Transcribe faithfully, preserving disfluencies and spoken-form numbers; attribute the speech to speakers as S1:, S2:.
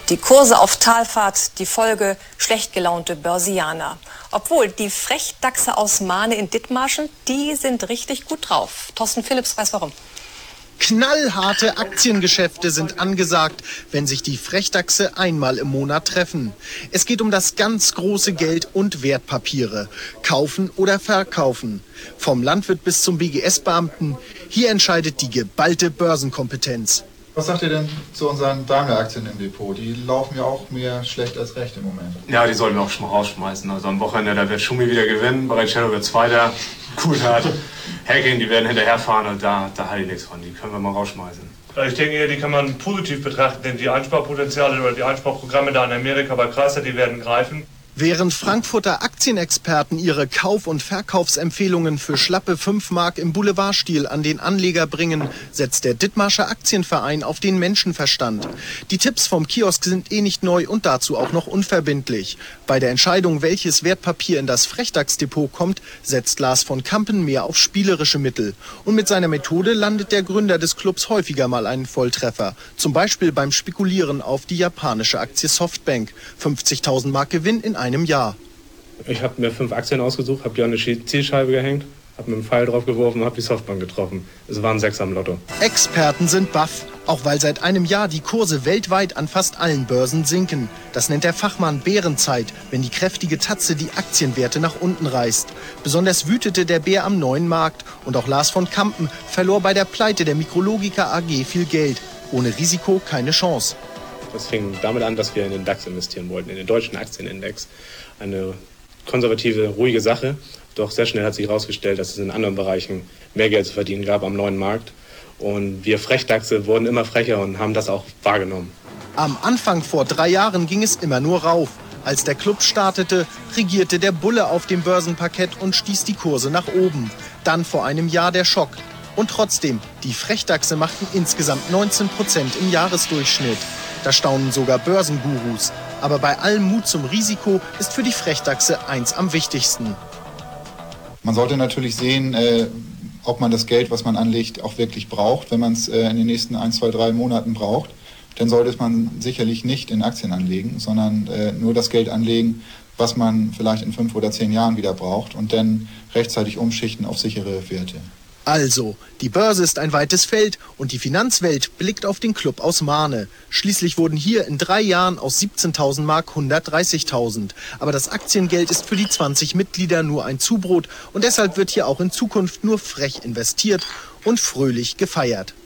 S1: Die Kurse auf Talfahrt, die Folge schlecht gelaunte Börsianer. Obwohl die Frechdachse aus Mahne in Dithmarschen, die sind richtig gut drauf. Thorsten Philipps weiß warum.
S2: Knallharte Aktiengeschäfte sind angesagt, wenn sich die Frechdachse einmal im Monat treffen. Es geht um das ganz große Geld und Wertpapiere. Kaufen oder verkaufen. Vom Landwirt bis zum B G S-Beamten. Hier entscheidet die geballte Börsenkompetenz.
S3: Was sagt ihr denn zu unseren Daimler-Aktien im Depot? Die laufen ja auch mehr schlecht als recht im Moment.
S4: Ja, die sollten wir auch schon mal rausschmeißen. Also am Wochenende, da wird Schumi wieder gewinnen, Barrichello wird Zweiter, Coulthard, Hacking, die werden hinterherfahren und da, da halte ich nichts von. Die können wir mal rausschmeißen.
S5: Ich denke eher, die kann man positiv betrachten, denn die Einsparpotenziale oder die Einsparprogramme da in Amerika bei Chrysler, die werden greifen.
S2: Während Frankfurter Aktienexperten ihre Kauf- und Verkaufsempfehlungen für schlappe fünf Mark im Boulevardstil an den Anleger bringen, setzt der Dithmarscher Aktienverein auf den Menschenverstand. Die Tipps vom Kiosk sind eh nicht neu und dazu auch noch unverbindlich. Bei der Entscheidung, welches Wertpapier in das Frechdachsdepot kommt, setzt Lars von Kampen mehr auf spielerische Mittel. Und mit seiner Methode landet der Gründer des Clubs häufiger mal einen Volltreffer. Zum Beispiel beim Spekulieren auf die japanische Aktie Softbank. fünfzigtausend Mark Gewinn in einem Jahr.
S6: Ich habe mir fünf Aktien ausgesucht, habe die an eine Zielscheibe gehängt, habe mit dem Pfeil drauf geworfen und habe die Softbank getroffen. Es waren sechs am Lotto.
S2: Experten sind baff, auch weil seit einem Jahr die Kurse weltweit an fast allen Börsen sinken. Das nennt der Fachmann Bärenzeit, wenn die kräftige Tatze die Aktienwerte nach unten reißt. Besonders wütete der Bär am neuen Markt und auch Lars von Kampen verlor bei der Pleite der Mikrologica A G viel Geld. Ohne Risiko keine Chance.
S6: Das fing damit an, dass wir in den DAX investieren wollten, in den deutschen Aktienindex. Eine konservative, ruhige Sache. Doch sehr schnell hat sich herausgestellt, dass es in anderen Bereichen mehr Geld zu verdienen gab am neuen Markt. Und wir Frechdachse wurden immer frecher und haben das auch wahrgenommen.
S2: Am Anfang vor drei Jahren ging es immer nur rauf. Als der Club startete, regierte der Bulle auf dem Börsenparkett und stieß die Kurse nach oben. Dann vor einem Jahr der Schock. Und trotzdem, die Frechdachse machten insgesamt neunzehn Prozent im Jahresdurchschnitt. Da staunen sogar Börsengurus. Aber bei allem Mut zum Risiko ist für die Frechdachse eins am wichtigsten.
S3: Man sollte natürlich sehen, äh, ob man das Geld, was man anlegt, auch wirklich braucht. Wenn man es äh, in den nächsten ein, zwei, drei Monaten braucht, dann sollte man sicherlich nicht in Aktien anlegen, sondern äh, nur das Geld anlegen, was man vielleicht in fünf oder zehn Jahren wieder braucht und dann rechtzeitig umschichten auf sichere Werte.
S2: Also, die Börse ist ein weites Feld und die Finanzwelt blickt auf den Club aus Mahne. Schließlich wurden hier in drei Jahren aus siebzehntausend Mark hundertdreißigtausend. Aber das Aktiengeld ist für die zwanzig Mitglieder nur ein Zubrot und deshalb wird hier auch in Zukunft nur frech investiert und fröhlich gefeiert.